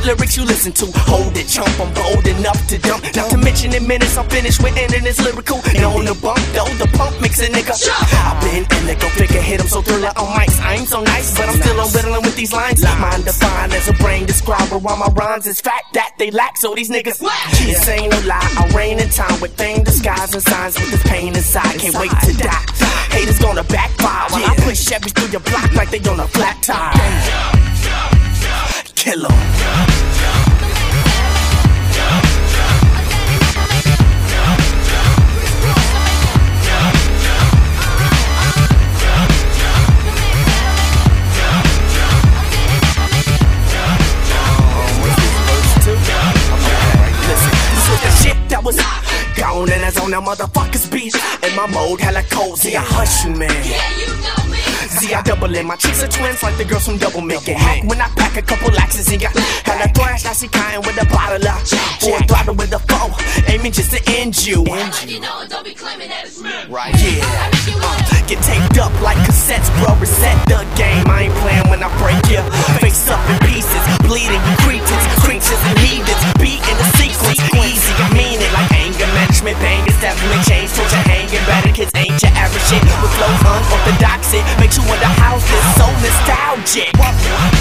lyrics you listen to. Hold it, chump, I'm bold enough to dump. Not to mention in minutes I'm finished with ending this lyrical. And on the bump though, the pump makes a nigga. I've been in the go figure, hit him so thriller on mics. I ain't so nice, but I'm still unwilling with these lines. Mind defined as a brain describer, while my rhymes is fact that they lack. So these niggas, this ain't no lie. I reign in time with fame, disguise, and signs with this pain inside. Can't wait to die. Haters gonna backfire while I push Chevys through your block like they on a flat tire. Kill 'em. Gone and that's on that motherfucker's beat. In my mode, hella cozy, I hush you, man. Yeah, you know me. See, I double in. My cheeks are twins like the girls from Double Make It. Hack when I pack a couple laxes and got hella thrash. I see crying with a bottle of or a throttle with a foe, aiming just to end you. You know, don't be claiming that it's me. Right, yeah. Get taped up like cassettes, bro. Reset the game. I ain't playing when I break your face up in pieces, bleeding you creatures and heathens. Beat in the sequence, easy. I mean it like anger management, pain is definitely changed. Told you hanging better, kids ain't your average shit. With flows unorthodox, it makes you wonder how's this so nostalgic.